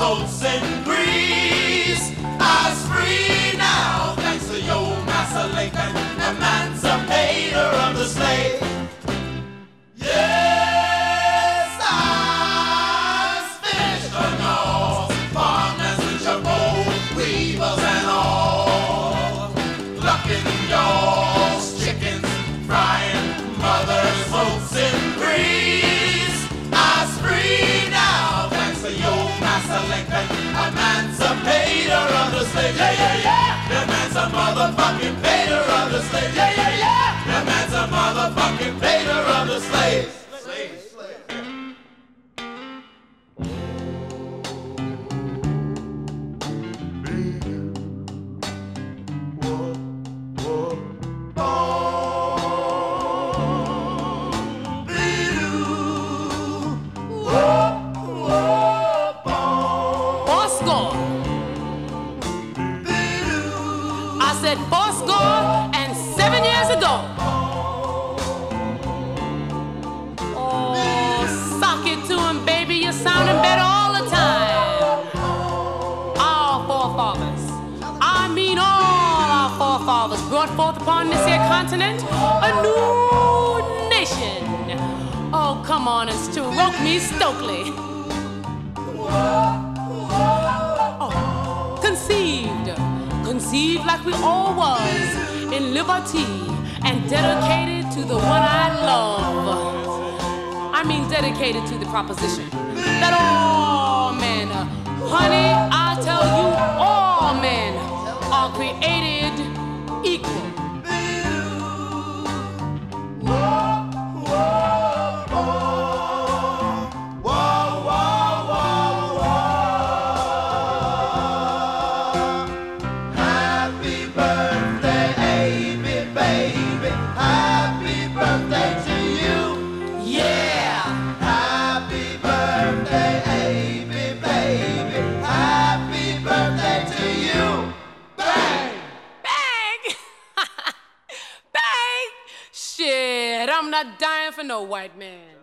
oats and grease. I was free now, thanks to your Master Lincoln, emancipator of the slave. Yes, I was finished for North, farmers with your bold weavers and all, plucking your chickens, frying mothers' oats and grease. I was free now, thanks to your Master Lincoln, emancipator of the slave. Yeah, yeah, yeah. The man's a motherfucking pater of the slave. Yeah, yeah, yeah. The man's a motherfucking pater of the slave. I said 407 years ago. Oh, sock it to him, baby. You're sounding better all the time. Our forefathers, I mean all our forefathers, brought forth upon this here continent a new nation. Oh, come on and stroke me Stokely. Oh, conceived like we all was, in liberty and dedicated to the one I love. I mean dedicated to the proposition that all men, honey, I tell you, all men are created equal. Shit, I'm not dying for no white man.